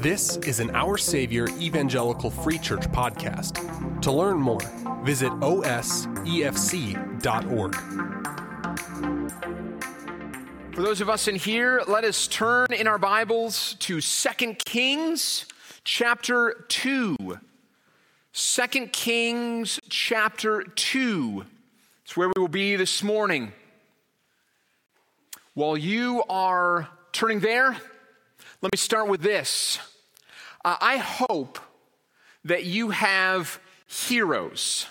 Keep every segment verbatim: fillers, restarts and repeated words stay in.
This is an Our Savior Evangelical Free Church podcast. To learn more, visit O S E F C dot org. For those of us in here, let us turn in our Bibles to Second Kings chapter two. Second Kings chapter two. It's where we will be this morning. While you are turning there, let me start with this. Uh, I hope that you have heroes.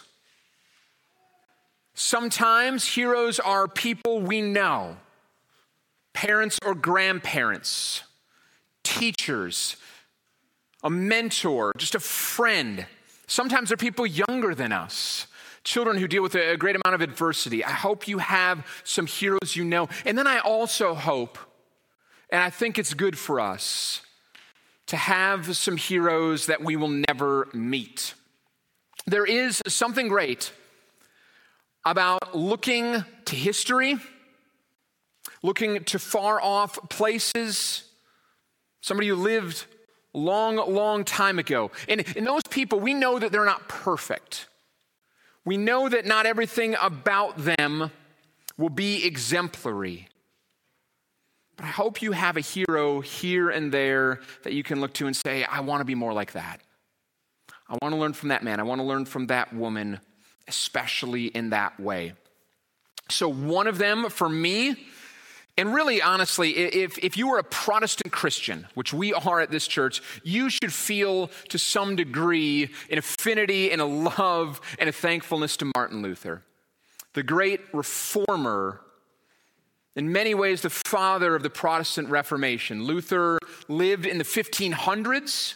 Sometimes heroes are people we know, parents or grandparents, teachers, a mentor, just a friend. Sometimes they're people younger than us, children who deal with a great amount of adversity. I hope you have some heroes you know. And then I also hope, and I think it's good for us, to have some heroes that we will never meet. There is something great about looking to history, looking to far off places, somebody who lived a long, long time ago. And, and those people, we know that they're not perfect. We know that not everything about them will be exemplary. But I hope you have a hero here and there that you can look to and say, I want to be more like that. I want to learn from that man. I want to learn from that woman, especially in that way. So one of them for me, and really honestly, if, if you are a Protestant Christian, which we are at this church, you should feel to some degree an affinity and a love and a thankfulness to Martin Luther, the great reformer. In many ways, the father of the Protestant Reformation. Luther lived in the fifteen hundreds.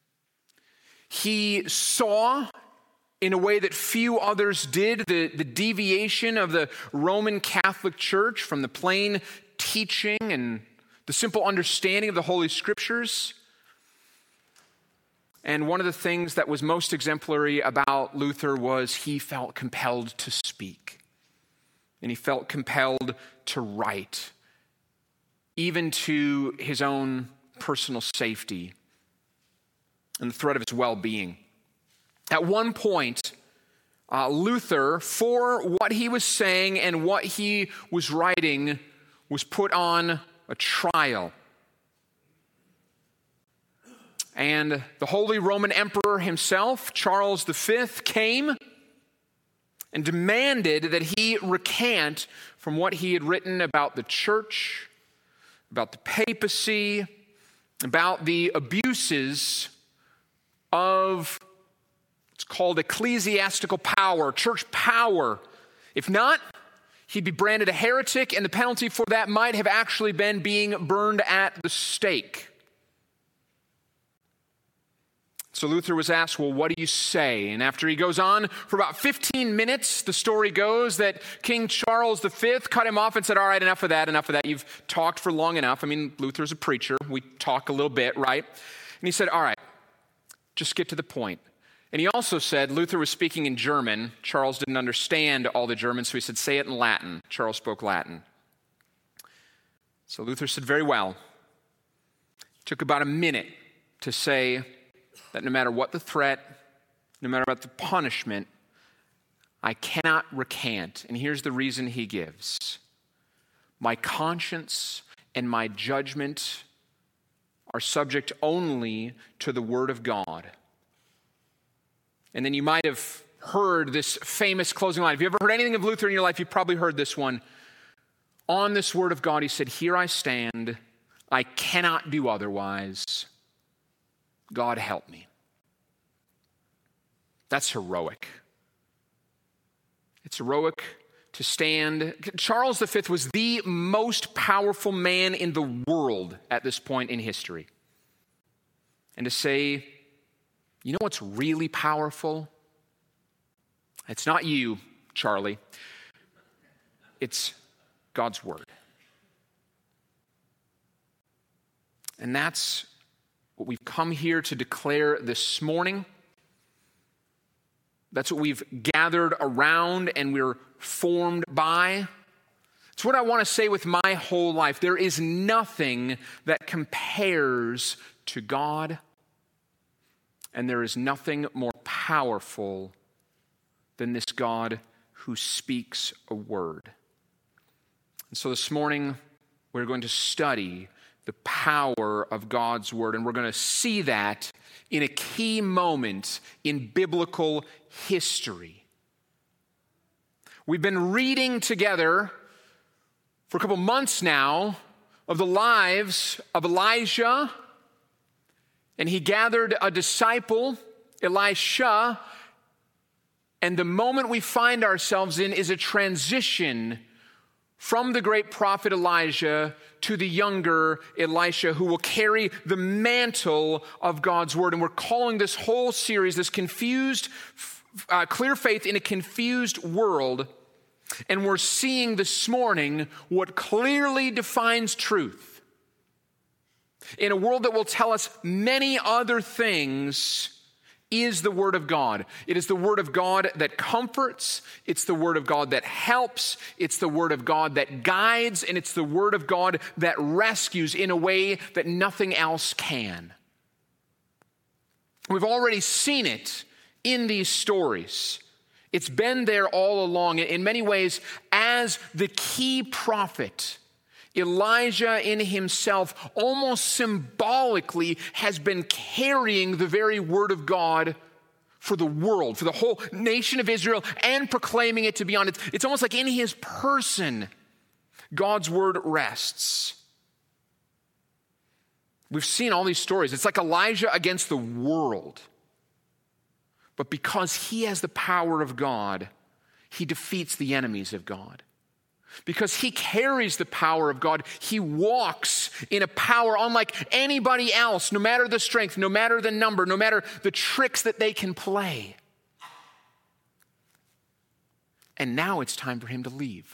He saw, in a way that few others did, the, the deviation of the Roman Catholic Church from the plain teaching and the simple understanding of the Holy Scriptures. And one of the things that was most exemplary about Luther was he felt compelled to speak. And he felt compelled to write, even to his own personal safety and the threat of his well-being. At one point, uh, Luther, for what he was saying and what he was writing, was put on a trial. And the Holy Roman Emperor himself, Charles the Fifth, came and demanded that he recant from what he had written about the church, about the papacy, about the abuses of what's called ecclesiastical power, church power. If not, he'd be branded a heretic, and the penalty for that might have actually been being burned at the stake. So Luther was asked, well, what do you say? And after he goes on for about fifteen minutes, the story goes that King Charles the Fifth cut him off and said, all right, enough of that, enough of that. You've talked for long enough. I mean, Luther's a preacher. We talk a little bit, right? And he said, all right, just get to the point. And he also said, Luther was speaking in German. Charles didn't understand all the German, so he said, say it in Latin. Charles spoke Latin. So Luther said, very well. It took about a minute to say that no matter what the threat, no matter what the punishment, I cannot recant. And here's the reason he gives. My conscience and my judgment are subject only to the word of God. And then you might have heard this famous closing line. If you ever heard anything of Luther in your life, you've probably heard this one. On this word of God, he said, here I stand. I cannot do otherwise. God help me. That's heroic. It's heroic to stand. Charles the Fifth was the most powerful man in the world at this point in history. And to say, you know what's really powerful? It's not you, Charlie. It's God's word. And that's what we've come here to declare this morning. That's what we've gathered around and we're formed by. It's what I want to say with my whole life. There is nothing that compares to God, and there is nothing more powerful than this God who speaks a word. And so this morning, we're going to study the power of God's word, and we're going to see that in a key moment in biblical history. We've been reading together for a couple months now of the lives of Elijah, and he gathered a disciple, Elisha, and the moment we find ourselves in is a transition from the great prophet Elijah to the younger Elisha, who will carry the mantle of God's word. And we're calling this whole series, this confused, uh, clear faith in a confused world. And we're seeing this morning what clearly defines truth. In a world that will tell us many other things, is the word of God. It is the word of God that comforts. It's the word of God that helps. It's the word of God that guides. And it's the word of God that rescues in a way that nothing else can. We've already seen it in these stories. It's been there all along. In many ways, as the key prophet, Elijah in himself almost symbolically has been carrying the very word of God for the world, for the whole nation of Israel, and proclaiming it to be on it. It's almost like in his person, God's word rests. We've seen all these stories. It's like Elijah against the world. But because he has the power of God, he defeats the enemies of God. Because he carries the power of God, he walks in a power unlike anybody else, no matter the strength, no matter the number, no matter the tricks that they can play. And now it's time for him to leave.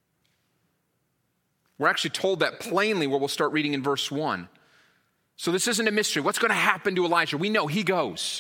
We're actually told that plainly where we'll start reading in verse one. So this isn't a mystery. What's going to happen to Elijah? We know he goes.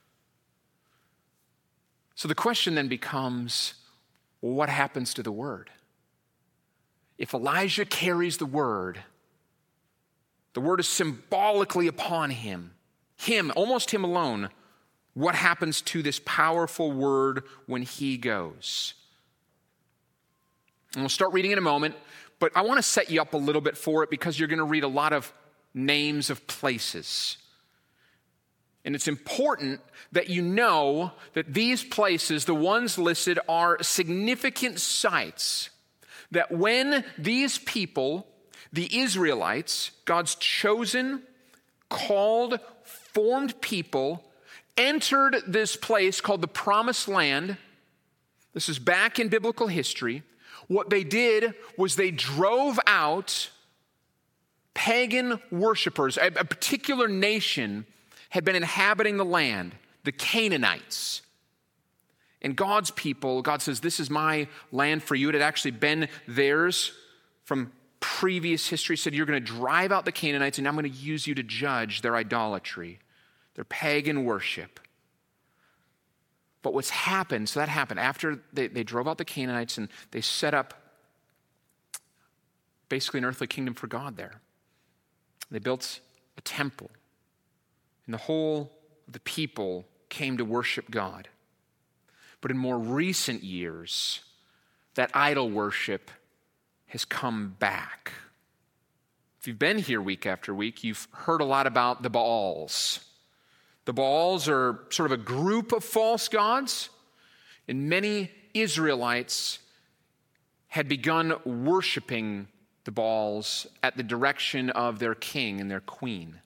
So the question then becomes, well, what happens to the word? If Elijah carries the word, the word is symbolically upon him, him, almost him alone, what happens to this powerful word when he goes? And we'll start reading in a moment, but I want to set you up a little bit for it because you're going to read a lot of names of places. And it's important that you know that these places, the ones listed, are significant sites. That when these people, the Israelites, God's chosen, called, formed people, entered this place called the Promised Land, this is back in biblical history, what they did was they drove out pagan worshipers. A, a particular nation had been inhabiting the land, the Canaanites. And God's people, God says, this is my land for you. It had actually been theirs from previous history. He said, you're going to drive out the Canaanites, and I'm going to use you to judge their idolatry, their pagan worship. But what's happened, so that happened after they, they drove out the Canaanites and they set up basically an earthly kingdom for God there. They built a temple, and the whole of the people came to worship God. But in more recent years, that idol worship has come back. If you've been here week after week, you've heard a lot about the Baals. The Baals are sort of a group of false gods, and many Israelites had begun worshiping the Baals at the direction of their king and their queen.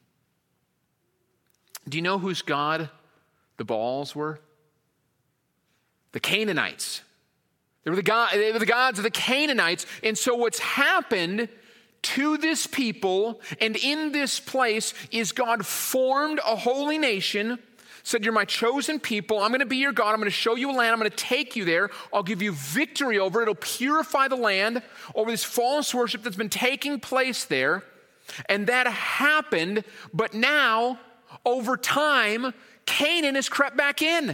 Do you know whose god the Baals were? The Canaanites. They were the, god, they were the gods of the Canaanites. And so what's happened to this people and in this place is God formed a holy nation, said, you're my chosen people. I'm going to be your God. I'm going to show you a land. I'm going to take you there. I'll give you victory over it. It'll purify the land over this false worship that's been taking place there. And that happened. But now, over time, Canaan has crept back in.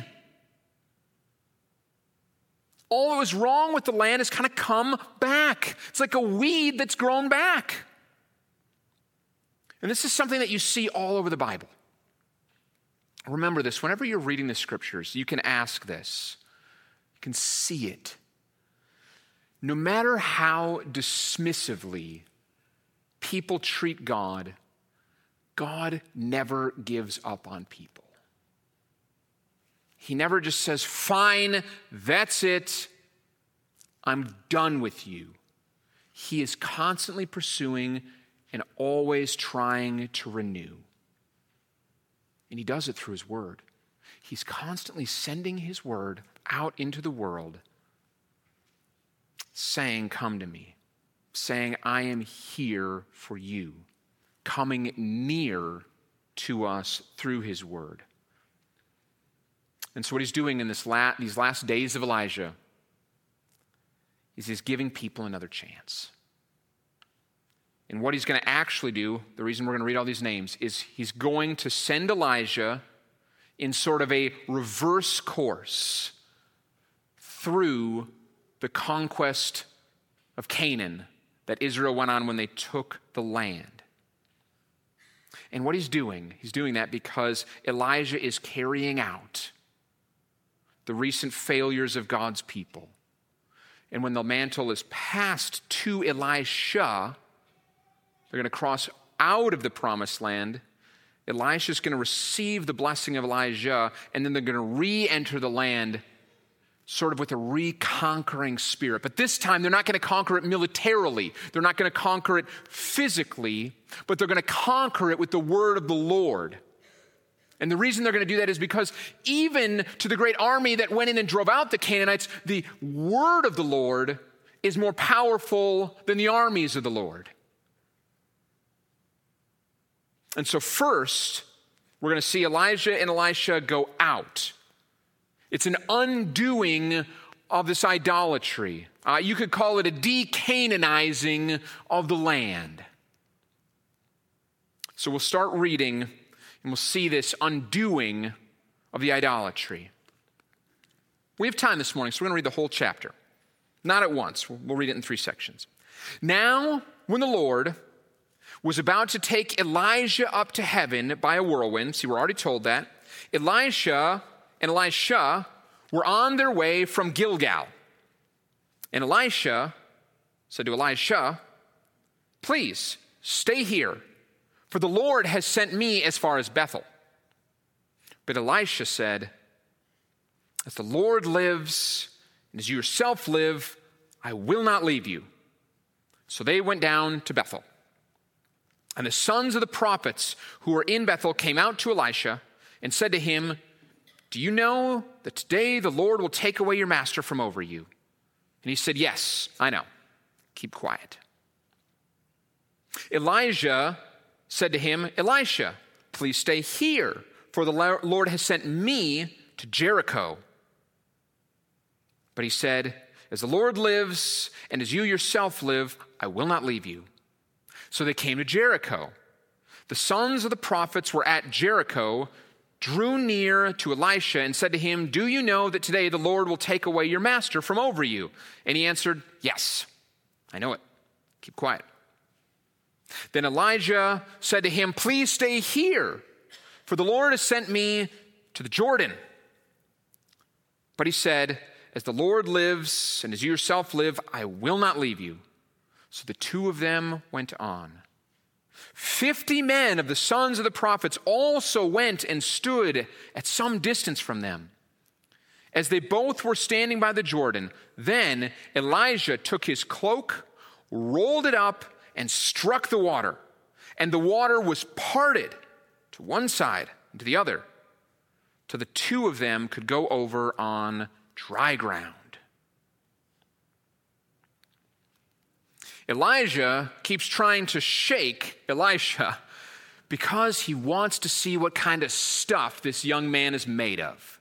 All that was wrong with the land has kind of come back. It's like a weed that's grown back. And this is something that you see all over the Bible. Remember this, whenever you're reading the scriptures, you can ask this. You can see it. No matter how dismissively people treat God, God never gives up on people. He never just says, fine, that's it, I'm done with you. He is constantly pursuing and always trying to renew. And he does it through his word. He's constantly sending his word out into the world, saying, come to me, saying, I am here for you, coming near to us through his word. And so what he's doing in this la- these last days of Elijah is he's giving people another chance. And what he's going to actually do, the reason we're going to read all these names, is he's going to send Elijah in sort of a reverse course through the conquest of Canaan that Israel went on when they took the land. And what he's doing, he's doing that because Elijah is carrying out the recent failures of God's people. And when the mantle is passed to Elisha, they're going to cross out of the promised land. Elisha's going to receive the blessing of Elijah, and then they're going to re-enter the land sort of with a reconquering spirit. But this time, they're not going to conquer it militarily. They're not going to conquer it physically, but they're going to conquer it with the word of the Lord. And the reason they're going to do that is because even to the great army that went in and drove out the Canaanites, the word of the Lord is more powerful than the armies of the Lord. And so first, we're going to see Elijah and Elisha go out. It's an undoing of this idolatry. Uh, you could call it a de-Canaanizing of the land. So we'll start reading, and we'll see this undoing of the idolatry. We have time this morning, so we're going to read the whole chapter. Not at once. We'll read it in three sections. Now, when the Lord was about to take Elijah up to heaven by a whirlwind, see, we're already told that, Elisha and Elisha were on their way from Gilgal. And Elisha said to Elisha, please stay here, for the Lord has sent me as far as Bethel. But Elisha said, as the Lord lives, and as you yourself live, I will not leave you. So they went down to Bethel. And the sons of the prophets who were in Bethel came out to Elisha and said to him, do you know that today the Lord will take away your master from over you? And he said, yes, I know. Keep quiet. Elijah said to him, Elisha, please stay here, for the Lord has sent me to Jericho. But he said, as the Lord lives and as you yourself live, I will not leave you. So they came to Jericho. The sons of the prophets were at Jericho, drew near to Elisha and said to him, do you know that today the Lord will take away your master from over you? And he answered, yes, I know it. Keep quiet. Then Elijah said to him, please stay here, for the Lord has sent me to the Jordan. But he said, as the Lord lives and as you yourself live, I will not leave you. So the two of them went on. Fifty men of the sons of the prophets also went and stood at some distance from them. As they both were standing by the Jordan, then Elijah took his cloak, rolled it up, and struck the water. And the water was parted to one side and to the other, till the two of them could go over on dry ground. Elijah keeps trying to shake Elisha because he wants to see what kind of stuff this young man is made of.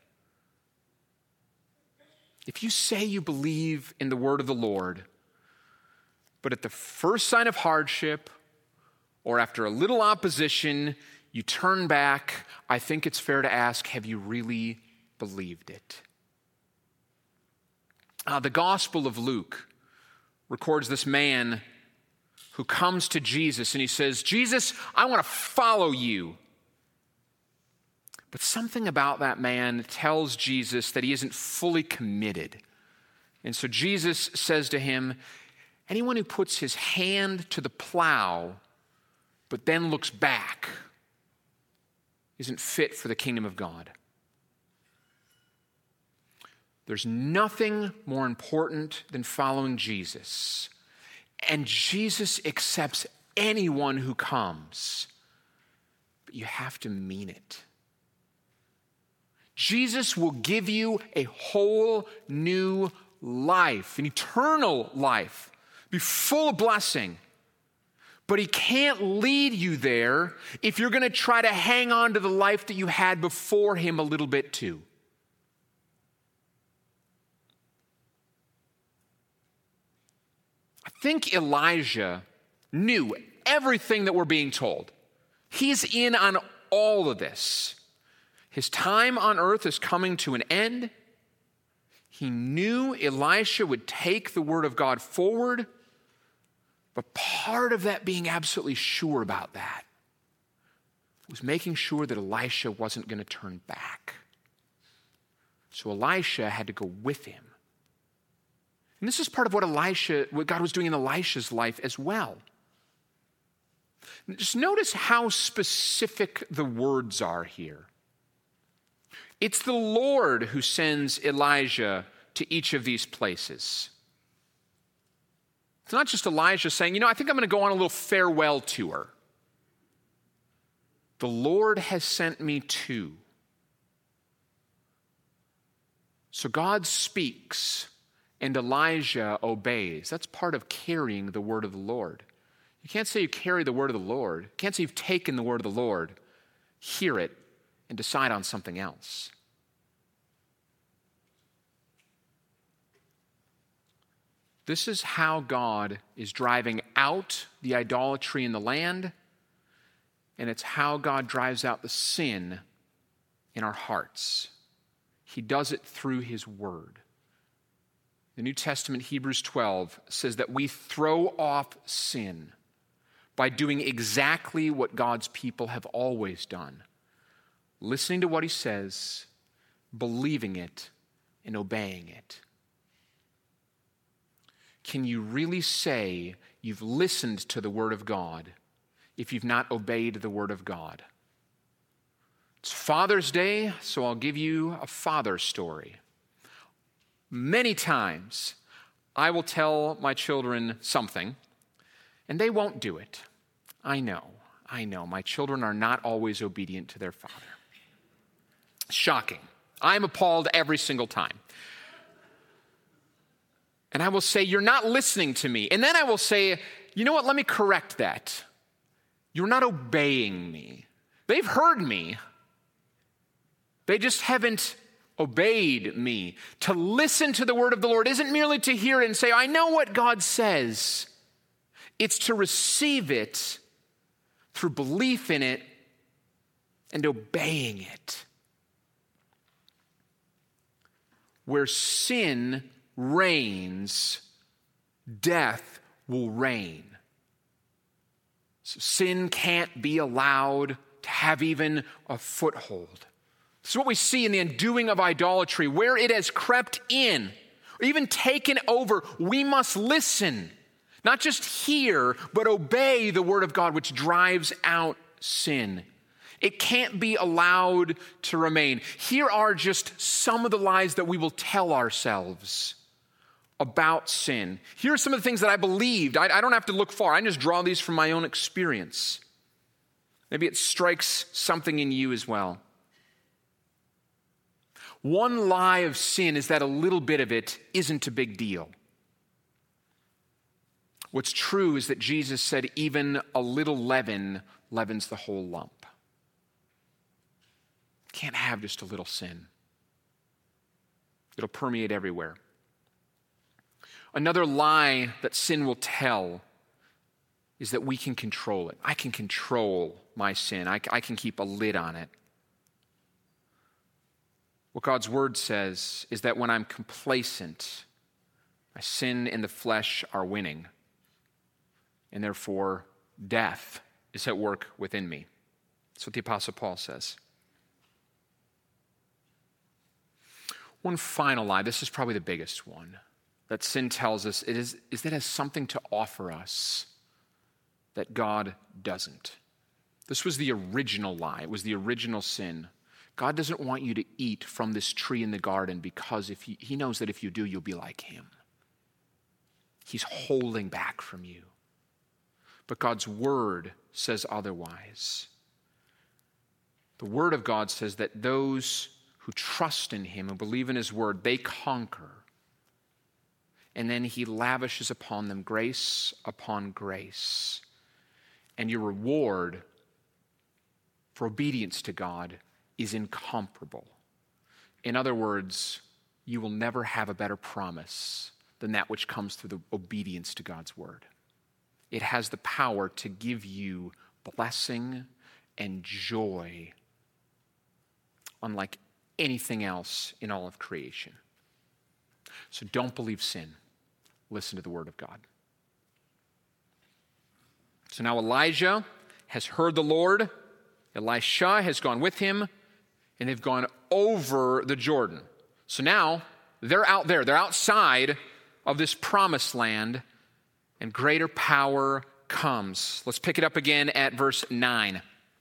If you say you believe in the word of the Lord, but at the first sign of hardship or after a little opposition, you turn back, I think it's fair to ask, have you really believed it? Uh, the Gospel of Luke records this man who comes to Jesus and he says, Jesus, I want to follow you. But something about that man tells Jesus that he isn't fully committed. And so Jesus says to him, anyone who puts his hand to the plow but then looks back isn't fit for the kingdom of God. There's nothing more important than following Jesus. And Jesus accepts anyone who comes. But you have to mean it. Jesus will give you a whole new life, an eternal life, be full of blessing. But he can't lead you there if you're going to try to hang on to the life that you had before him a little bit too. I think Elijah knew everything that we're being told. He's in on all of this. His time on earth is coming to an end. He knew Elisha would take the word of God forward, but part of that being absolutely sure about that was making sure that Elisha wasn't going to turn back. So Elisha had to go with him. And this is part of what Elisha, what God was doing in Elisha's life as well. Just notice how specific the words are here. It's the Lord who sends Elijah to each of these places. It's not just Elijah saying, you know, I think I'm going to go on a little farewell tour. The Lord has sent me to. So God speaks and Elijah obeys. That's part of carrying the word of the Lord. You can't say you carry the word of the Lord. You can't say you've taken the word of the Lord, hear it, and decide on something else. This is how God is driving out the idolatry in the land, and it's how God drives out the sin in our hearts. He does it through his word. The New Testament, Hebrews twelve, says that we throw off sin by doing exactly what God's people have always done. Listening to what he says, believing it, and obeying it. Can you really say you've listened to the word of God if you've not obeyed the word of God? It's Father's Day, so I'll give you a father story. Many times I will tell my children something, and they won't do it. I know, I know. My children are not always obedient to their father. Shocking. I'm appalled every single time. And I will say, you're not listening to me. And then I will say, you know what, let me correct that. You're not obeying me. They've heard me. They just haven't obeyed me. To listen to the word of the Lord isn't merely to hear it and say, I know what God says. It's to receive it through belief in it and obeying it. Where sin reigns, death will reign. So sin can't be allowed to have even a foothold. This is what we see in the undoing of idolatry, where it has crept in, or even taken over. We must listen, not just hear, but obey the word of God, which drives out sin. It can't be allowed to remain. Here are just some of the lies that we will tell ourselves about sin. Here are some of the things that I believed. I, I don't have to look far. I just draw these from my own experience. Maybe it strikes something in you as well. One lie of sin is that a little bit of it isn't a big deal. What's true is that Jesus said even a little leaven leavens the whole lump. Can't have just a little sin. It'll permeate everywhere. Another lie that sin will tell is that we can control it. I can control my sin. I, I can keep a lid on it. What God's word says is that when I'm complacent, my sin and the flesh are winning. and therefore death is at work within me. That's what the Apostle Paul says. One final lie, this is probably the biggest one, that sin tells us it is, is that it has something to offer us that God doesn't. This was the original lie. It was the original sin. God doesn't want you to eat from this tree in the garden because if you, he knows that if you do, you'll be like him. He's holding back from you. But God's word says otherwise. The word of God says that those who trust in him and believe in his word, they conquer. And then he lavishes upon them grace upon grace. And your reward for obedience to God is incomparable. In other words, you will never have a better promise than that which comes through the obedience to God's word. It has the power to give you blessing and joy unlike anything else in all of creation. So don't believe sin. Listen to the word of God. So now Elijah has heard the Lord. Elisha has gone with him, and they've gone over the Jordan. So now they're out there. They're outside of this promised land, and greater power comes. Let's pick it up again at verse nine.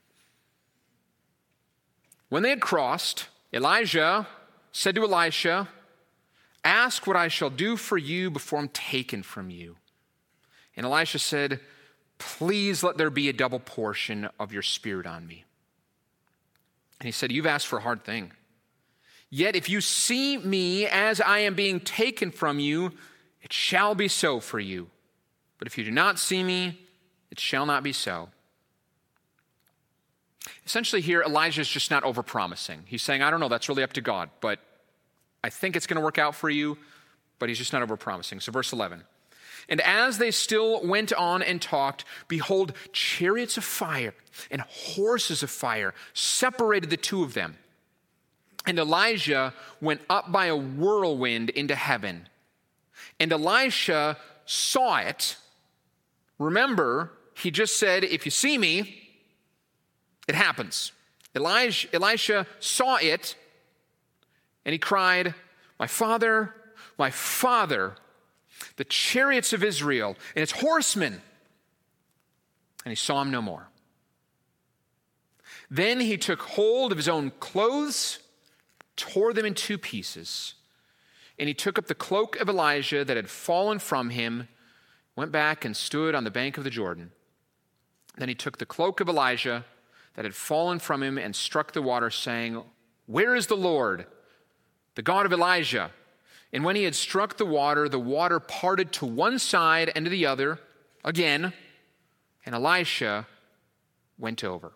When they had crossed, Elijah said to Elisha, "Ask what I shall do for you before I'm taken from you." And Elisha said, "Please let there be a double portion of your spirit on me." And he said, "You've asked for a hard thing. Yet if you see me as I am being taken from you, it shall be so for you. But if you do not see me, it shall not be so." Essentially here, Elijah is just not overpromising. He's saying, I don't know, that's really up to God, but I think it's going to work out for you, but he's just not overpromising. So verse eleven. And as they still went on and talked, behold, chariots of fire and horses of fire separated the two of them. And Elijah went up by a whirlwind into heaven. And Elisha saw it. Remember, he just said, if you see me, it happens. Elijah, Elisha saw it, and he cried, "My father, my father, the chariots of Israel and its horsemen." And he saw him no more. Then he took hold of his own clothes, tore them in two pieces, and he took up the cloak of Elijah that had fallen from him, went back and stood on the bank of the Jordan. Then he took the cloak of Elijah that had fallen from him and struck the water, saying, "Where is the Lord, the God of Elijah?" And when he had struck the water, the water parted to one side and to the other again, and Elisha went over.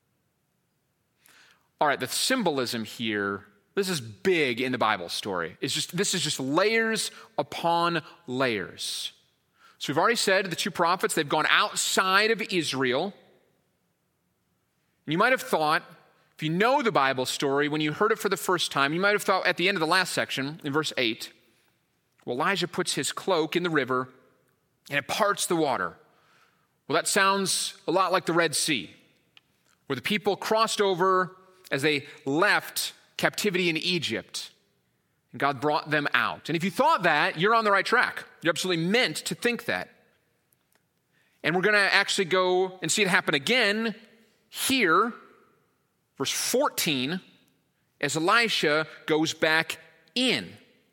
All right, the symbolism here, this is big in the Bible story. It's just, this is just layers upon layers. So we've already said the two prophets, they've gone outside of Israel. And you might have thought, if you know the Bible story, when you heard it for the first time, you might have thought at the end of the last section, in verse eight, well, Elijah puts his cloak in the river and it parts the water. Well, that sounds a lot like the Red Sea, where the people crossed over as they left captivity in Egypt, and God brought them out. And if you thought that, you're on the right track. You're absolutely meant to think that. And we're going to actually go and see it happen again here, verse fourteen, as Elisha goes back in.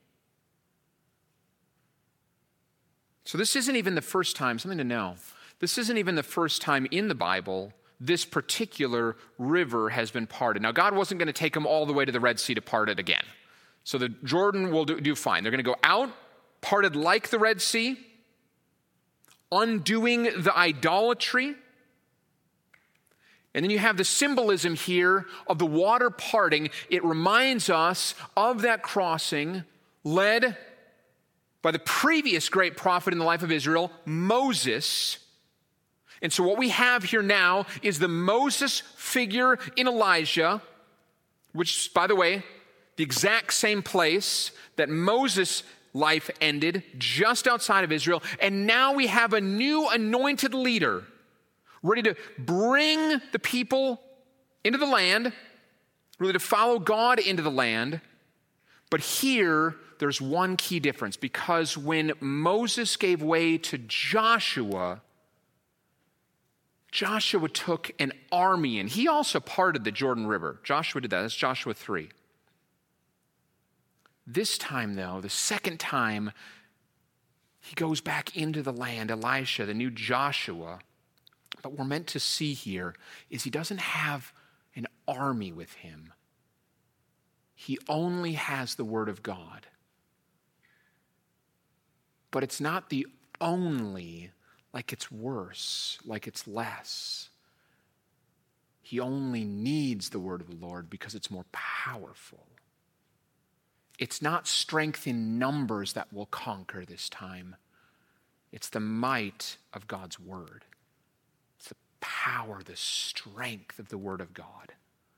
So this isn't even the first time, something to know. This isn't even the first time in the Bible this particular river has been parted. Now, God wasn't going to take them all the way to the Red Sea to part it again. So the Jordan will do, do fine. They're going to go out, parted like the Red Sea, undoing the idolatry. And then you have the symbolism here of the water parting. It reminds us of that crossing led by the previous great prophet in the life of Israel, Moses. And so what we have here now is the Moses figure in Elijah, which, by the way, the exact same place that Moses life ended just outside of Israel. And now we have a new anointed leader ready to bring the people into the land, really to follow God into the land. But here, there's one key difference, because when Moses gave way to Joshua, Joshua took an army, and he also parted the Jordan River. Joshua did that. That's Joshua three. This time, though, the second time, he goes back into the land, Elisha, the new Joshua. But what we're meant to see here is he doesn't have an army with him. He only has the word of God. But it's not the only, like it's worse, like it's less. He only needs the word of the Lord because it's more powerful. It's not strength in numbers that will conquer this time. It's the might of God's word. It's the power, the strength of the word of God.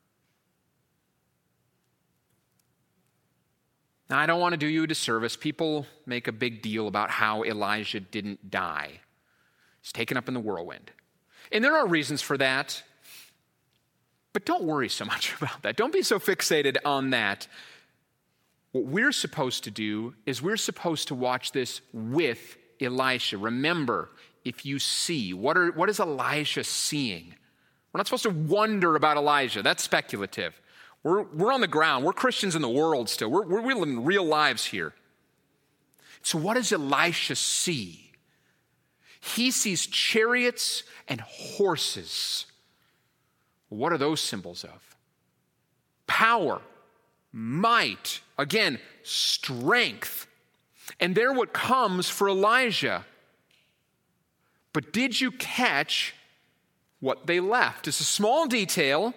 Now, I don't want to do you a disservice. People make a big deal about how Elijah didn't die. He's taken up in the whirlwind. And there are reasons for that. But don't worry so much about that. Don't be so fixated on that. What we're supposed to do is we're supposed to watch this with Elisha. Remember, if you see, what are what is Elisha seeing? We're not supposed to wonder about Elijah. That's speculative. We're, we're on the ground. We're Christians in the world still. We're, we're living real lives here. So what does Elisha see? He sees chariots and horses. What are those symbols of? Power, might, again, strength. And they're what comes for Elijah. But did you catch what they left? It's a small detail,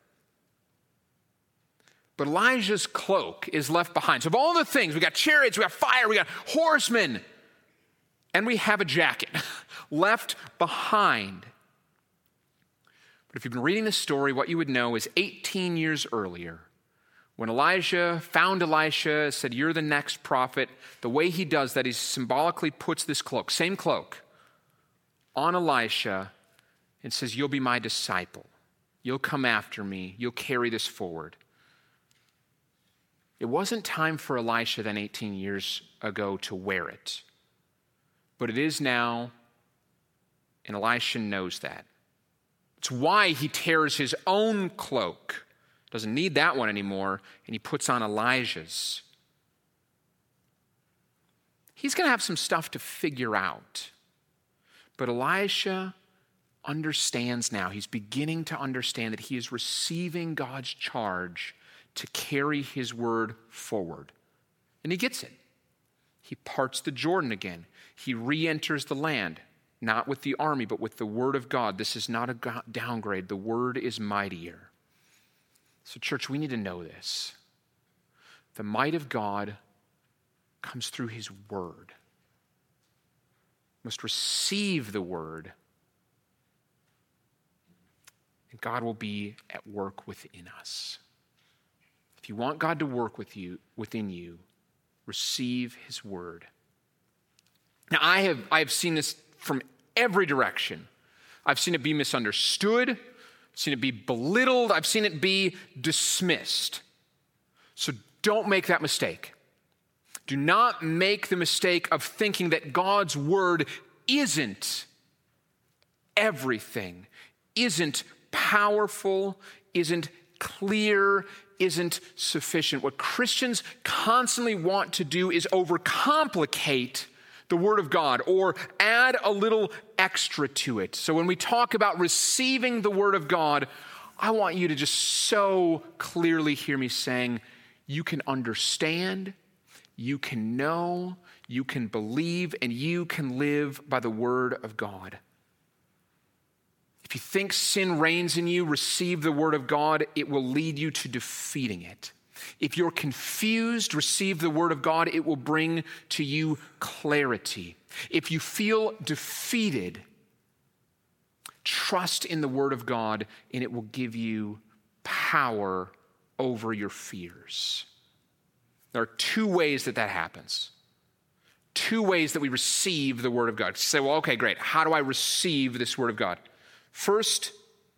but Elijah's cloak is left behind. So of all the things, we got chariots, we got fire, we got horsemen, and we have a jacket left behind. But if you've been reading this story, what you would know is eighteen years earlier, when Elijah found Elisha, said, "You're the next prophet," the way he does that, he symbolically puts this cloak, same cloak, on Elisha and says, "You'll be my disciple. You'll come after me. You'll carry this forward." It wasn't time for Elisha then eighteen years ago to wear it. But it is now, and Elisha knows that. It's why he tears his own cloak. Doesn't need that one anymore, and he puts on Elijah's. He's going to have some stuff to figure out. But Elisha understands now. He's beginning to understand that he is receiving God's charge to carry his word forward. And he gets it. He parts the Jordan again. He re-enters the land, not with the army, but with the word of God. This is not a downgrade. The word is mightier. So, church, we need to know this. The might of God comes through his word. We must receive the word, and God will be at work within us. If you want God to work with you, within you, receive his word. Now, I have, I have seen this from every direction. I've seen it be misunderstood. I've seen it be belittled. I've seen it be dismissed. So don't make that mistake. Do not make the mistake of thinking that God's word isn't everything, isn't powerful, isn't clear, isn't sufficient. What Christians constantly want to do is overcomplicate the word of God or add a little extra to it. So when we talk about receiving the word of God, I want you to just so clearly hear me saying, you can understand, you can know, you can believe, and you can live by the word of God. If you think sin reigns in you, receive the word of God. It will lead you to defeating it. If you're confused, receive the word of God. It will bring to you clarity. If you feel defeated, trust in the word of God, and it will give you power over your fears. There are two ways that that happens. two ways that we receive the Word of God. You say, well, okay, great. How do I receive this Word of God? First,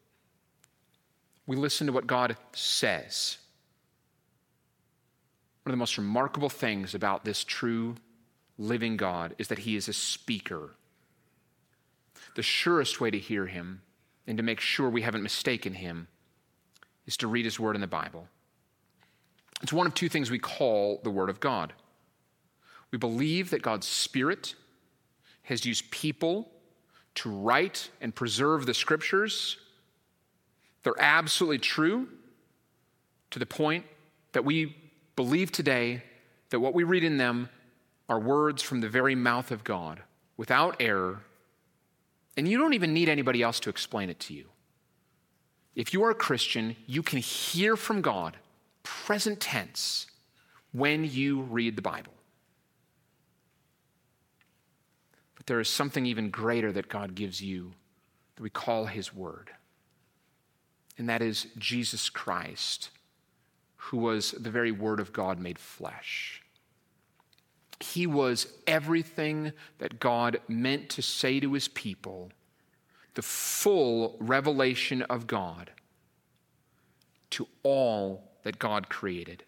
we listen to what God says. One of the most remarkable things about this true living God is that he is a speaker. The surest way to hear him and to make sure we haven't mistaken him is to read his word in the Bible. It's one of two things we call the Word of God. We believe that God's Spirit has used people to write and preserve the Scriptures. They're absolutely true to the point that we believe today that what we read in them are words from the very mouth of God, without error, and you don't even need anybody else to explain it to you. If you are a Christian, you can hear from God, present tense, when you read the Bible. But there is something even greater that God gives you that we call his word. And that is Jesus Christ, who was the very Word of God made flesh. He was everything that God meant to say to his people, the full revelation of God to all that God created.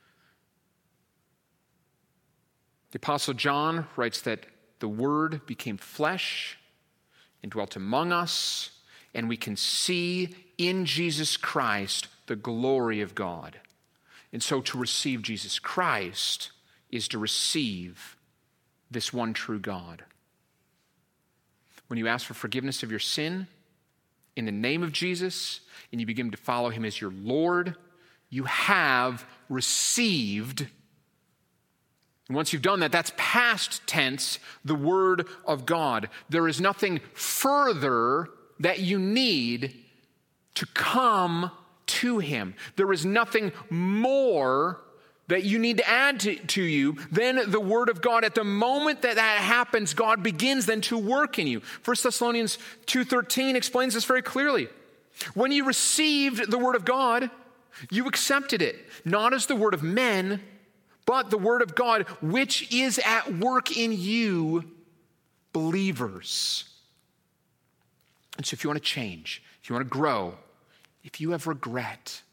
The Apostle John writes that the Word became flesh and dwelt among us, and we can see in Jesus Christ the glory of God. And so to receive Jesus Christ is to receive this one true God. When you ask for forgiveness of your sin in the name of Jesus, and you begin to follow him as your Lord, you have received. And once you've done that, that's past tense, the Word of God. There is nothing further that you need to come to him. There is nothing more that you need to add to, to you than the Word of God. At the moment that that happens, God begins then to work in you. First Thessalonians two thirteen explains this very clearly. When you received the Word of God, you accepted it, not as the word of men, but the Word of God, which is at work in you, believers. And so if you want to change, if you want to grow, if you have regret,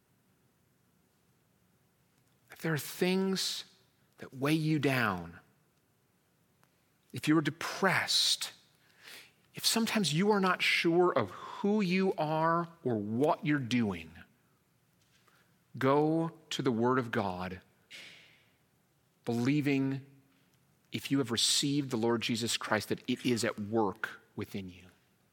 if there are things that weigh you down, if you are depressed, if sometimes you are not sure of who you are or what you're doing, go to the Word of God, believing if you have received the Lord Jesus Christ that it is at work within you.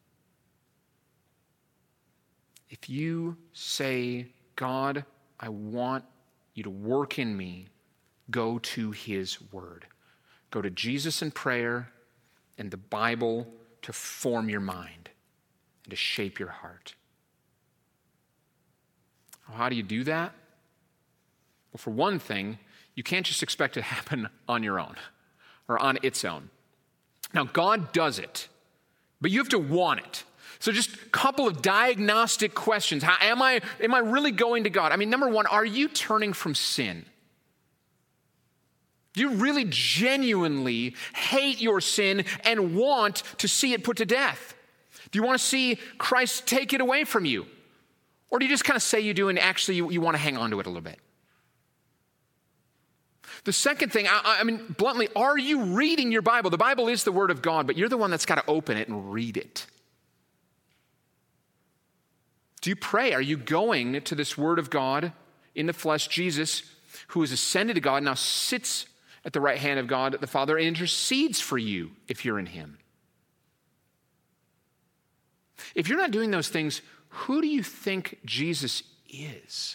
If you say, God, I want you to work in me, go to his word. Go to Jesus in prayer and the Bible to form your mind and to shape your heart. How do you do that? Well, for one thing, you can't just expect it to happen on your own or on its own. Now, God does it, but you have to want it. So just a couple of diagnostic questions. How, am I, am I really going to God? I mean, number one, are you turning from sin? Do you really genuinely hate your sin and want to see it put to death? Do you want to see Christ take it away from you? Or do you just kind of say you do and actually you, you want to hang on to it a little bit? The second thing, I, I mean, bluntly, are you reading your Bible? The Bible is the Word of God, but you're the one that's got to open it and read it. Do you pray? Are you going to this Word of God in the flesh, Jesus, who has ascended to God, now sits at the right hand of God, the Father, and intercedes for you if you're in him? If you're not doing those things, who do you think Jesus is?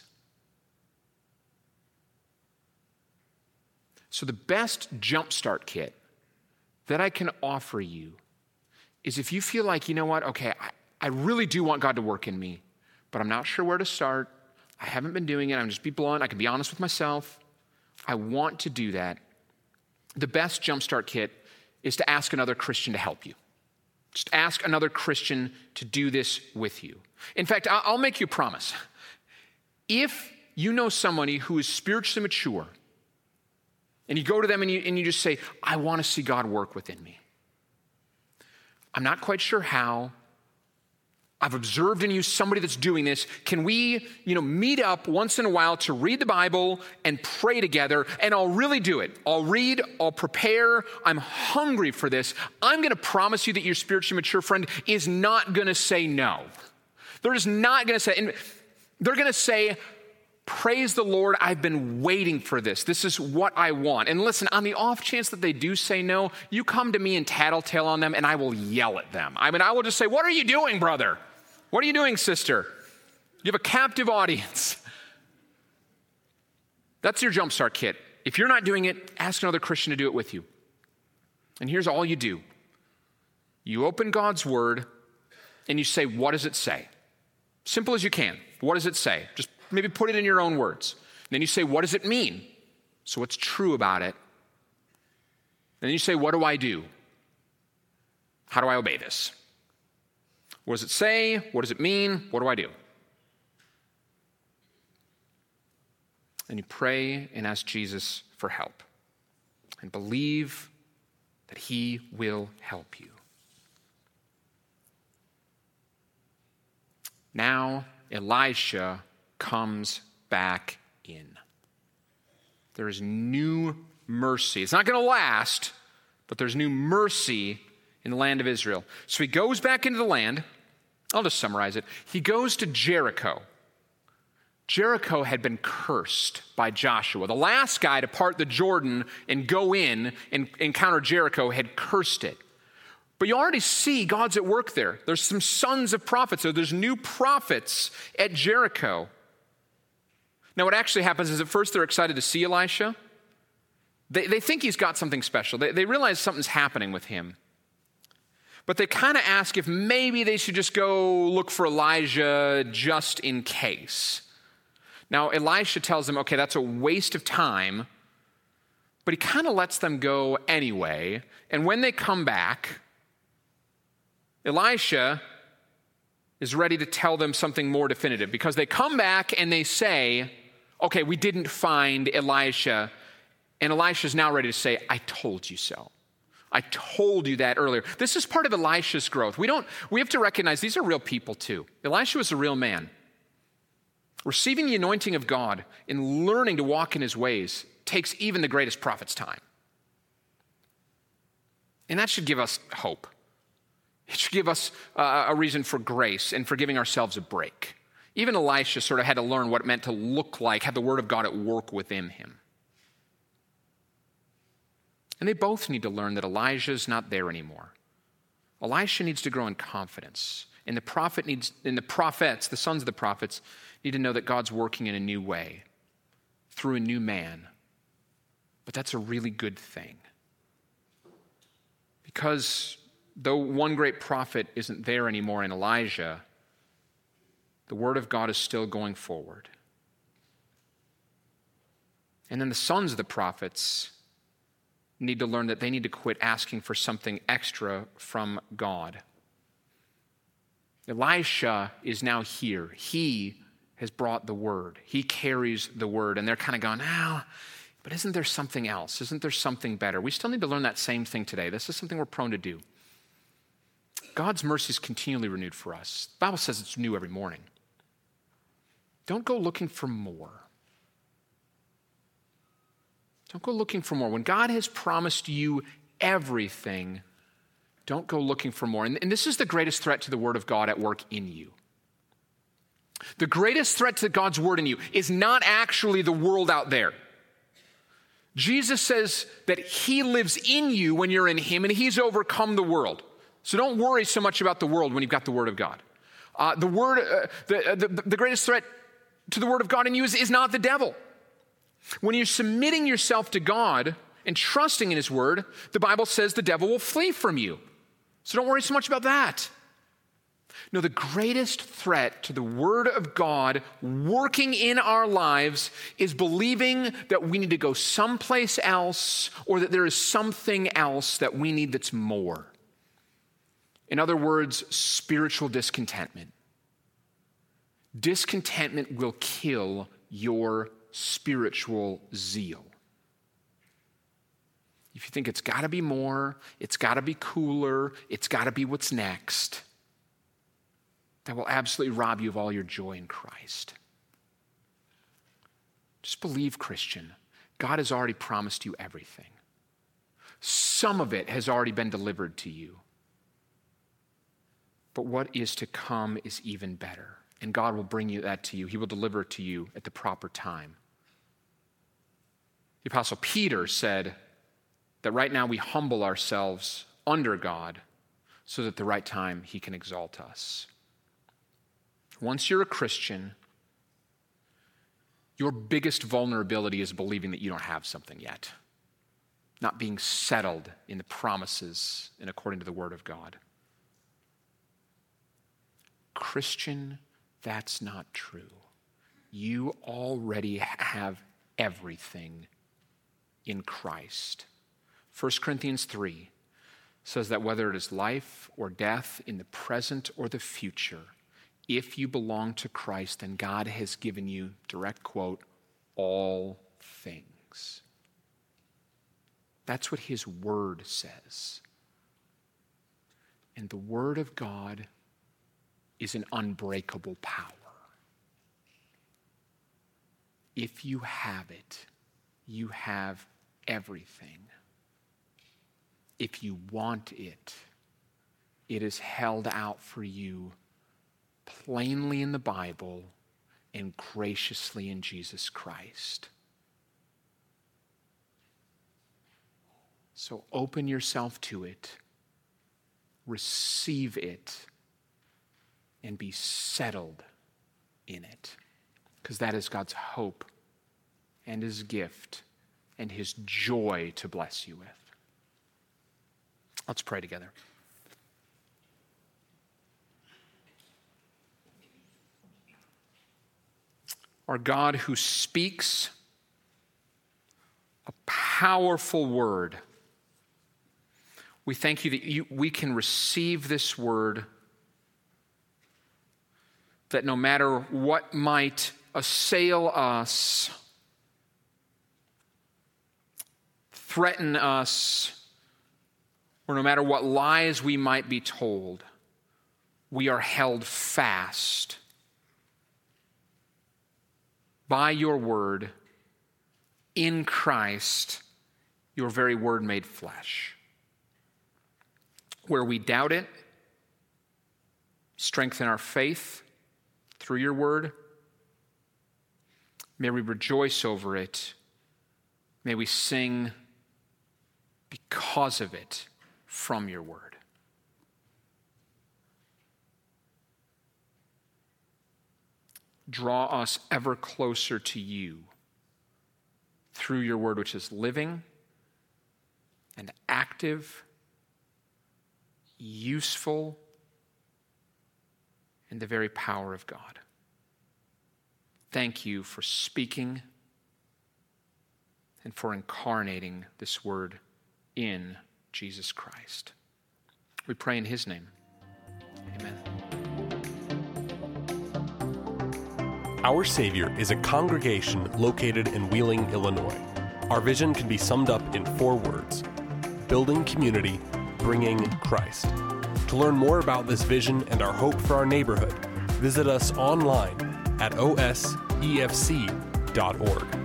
So the best jumpstart kit that I can offer you is if you feel like, you know what, okay, I, I really do want God to work in me, but I'm not sure where to start. I haven't been doing it. I'm just be blunt. I can be honest with myself. I want to do that. The best jumpstart kit is to ask another Christian to help you. Just ask another Christian to do this with you. In fact, I'll make you a promise. If you know somebody who is spiritually mature And you go to them and you, and you just say, I want to see God work within me. I'm not quite sure how. I've observed in you somebody that's doing this. Can we, you know, meet up once in a while to read the Bible and pray together? And I'll really do it. I'll read, I'll prepare. I'm hungry for this. I'm going to promise you that your spiritually mature friend is not going to say no. They're just not going to say, and they're going to say, praise the Lord, I've been waiting for this. This is what I want. And listen, on the off chance that they do say no, you come to me and tattletale on them and I will yell at them. I mean, I will just say, what are you doing, brother? What are you doing, sister? You have a captive audience. That's your jumpstart kit. If you're not doing it, ask another Christian to do it with you. And here's all you do. You open God's word and you say, what does it say? Simple as you can. What does it say? Just maybe put it in your own words. And then you say, what does it mean? So what's true about it? And then you say, what do I do? How do I obey this? What does it say? What does it mean? What do I do? And you pray and ask Jesus for help. And believe that he will help you. Now, Elisha comes back in. There is new mercy. It's not going to last, but there's new mercy in the land of Israel. So he goes back into the land. I'll just summarize it. He goes to Jericho. Jericho had been cursed by Joshua. The last guy to part the Jordan and go in and encounter Jericho had cursed it. But you already see God's at work there. There's some sons of prophets. So there's new prophets at Jericho. Now what actually happens is at first they're excited to see Elisha. They, they think he's got something special. They, they realize something's happening with him. But they kind of ask if maybe they should just go look for Elijah just in case. Now, Elisha tells them, okay, that's a waste of time, but he kind of lets them go anyway. And when they come back, Elisha is ready to tell them something more definitive because they come back and they say, okay, we didn't find Elisha. And Elisha's now ready to say, I told you so. I told you that earlier. This is part of Elisha's growth. We don't, we have to recognize these are real people too. Elisha was a real man. Receiving the anointing of God and learning to walk in his ways takes even the greatest prophet's time. And that should give us hope. It should give us uh, a reason for grace and for giving ourselves a break. Even Elisha sort of had to learn what it meant to look like, have the word of God at work within him. And they both need to learn that Elijah's not there anymore. Elisha needs to grow in confidence. And the prophet needs, and the prophets, the sons of the prophets, need to know that God's working in a new way, through a new man. But that's a really good thing. Because though one great prophet isn't there anymore in Elijah, the word of God is still going forward. And then the sons of the prophets need to learn that they need to quit asking for something extra from God. Elisha is now here. He has brought the word. He carries the word. And they're kind of going, oh, but isn't there something else? Isn't there something better? We still need to learn that same thing today. This is something we're prone to do. God's mercy is continually renewed for us. The Bible says it's new every morning. Don't go looking for more. Don't go looking for more. When God has promised you everything, don't go looking for more. And, and this is the greatest threat to the word of God at work in you. The greatest threat to God's word in you is not actually the world out there. Jesus says that he lives in you when you're in him, and he's overcome the world. So don't worry so much about the world when you've got the word of God. Uh, the word, uh, the, the, the greatest threat to the word of God in you is, is not the devil. When you're submitting yourself to God and trusting in his word, the Bible says the devil will flee from you. So don't worry so much about that. No, the greatest threat to the word of God working in our lives is believing that we need to go someplace else or that there is something else that we need that's more. In other words, spiritual discontentment. Discontentment will kill your spiritual zeal. if you think it's got to be more, it's got to be cooler, it's got to be what's next, that will absolutely rob you of all your joy in Christ. Just believe, Christian, God has already promised you everything. Some of it has already been delivered to you. But what is to come is even better. And God will bring you that to you. He will deliver it to you at the proper time. The Apostle Peter said that right now we humble ourselves under God so that at the right time he can exalt us. Once you're a Christian, your biggest vulnerability is believing that you don't have something yet, not being settled in the promises and according to the Word of God. Christian, that's not true. You already have everything in Christ. First Corinthians three says that whether it is life or death, in the present or the future, if you belong to Christ, then God has given you, direct quote, all things. That's what his word says. And the word of God is an unbreakable power. If you have it, you have everything. If you want it, it is held out for you plainly in the Bible and graciously in Jesus Christ. So open yourself to it, receive it, and be settled in it. Because that is God's hope and his gift and his joy to bless you with. Let's pray together. Our God who speaks a powerful word, we thank you that you, we can receive this word, that no matter what might assail us, threaten us, or no matter what lies we might be told, we are held fast by your word in Christ, your very word made flesh. Where we doubt it, strengthen our faith through your word. May we rejoice over it. May we sing because of it from your word. Draw us ever closer to you through your word, which is living and active, useful, and the very power of God. Thank you for speaking and for incarnating this word in Jesus Christ. We pray in his name. Amen. Our Savior is a congregation located in Wheeling, Illinois. Our vision can be summed up in four words: building community, bringing Christ. To learn more about this vision and our hope for our neighborhood, visit us online at o s e f c dot org.